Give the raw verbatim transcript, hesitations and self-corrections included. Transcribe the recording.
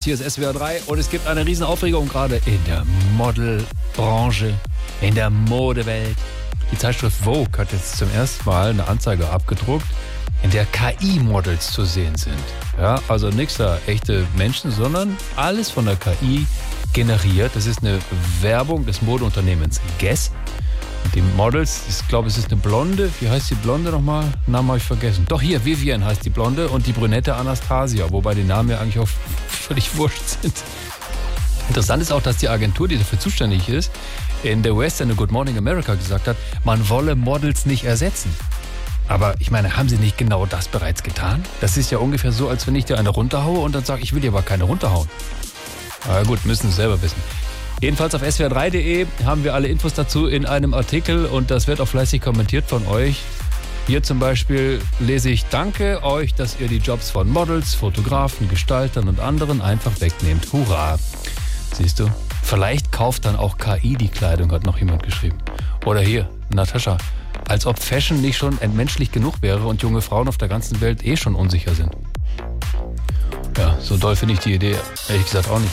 Hier ist S W R drei und es gibt eine riesen Aufregung gerade in der Modelbranche, in der Modewelt. Die Zeitschrift Vogue hat jetzt zum ersten Mal eine Anzeige abgedruckt, in der K I-Models zu sehen sind. Ja, also nichts da echte Menschen, sondern alles von der K I generiert. Das ist eine Werbung des Modeunternehmens Guess. Und die Models, ich glaube, es ist eine Blonde. Wie heißt die Blonde nochmal? Namen habe ich vergessen. Doch, hier, Vivian heißt die Blonde und die Brünette Anastasia, wobei die Namen ja eigentlich auch völlig wurscht sind. Interessant ist auch, dass die Agentur, die dafür zuständig ist, in der West End Good Morning America gesagt hat, man wolle Models nicht ersetzen. Aber ich meine, haben sie nicht genau das bereits getan? Das ist ja ungefähr so, als wenn ich dir eine runterhaue und dann sage, ich will dir aber keine runterhauen. Aber gut, müssen sie selber wissen. Jedenfalls auf S W R drei punkt de haben wir alle Infos dazu in einem Artikel und das wird auch fleißig kommentiert von euch. Hier zum Beispiel lese ich, danke euch, dass ihr die Jobs von Models, Fotografen, Gestaltern und anderen einfach wegnehmt. Hurra! Siehst du? Vielleicht kauft dann auch K I die Kleidung, hat noch jemand geschrieben. Oder hier, Natascha, als ob Fashion nicht schon entmenschlich genug wäre und junge Frauen auf der ganzen Welt eh schon unsicher sind. Ja, so doll finde ich die Idee ehrlich gesagt auch nicht.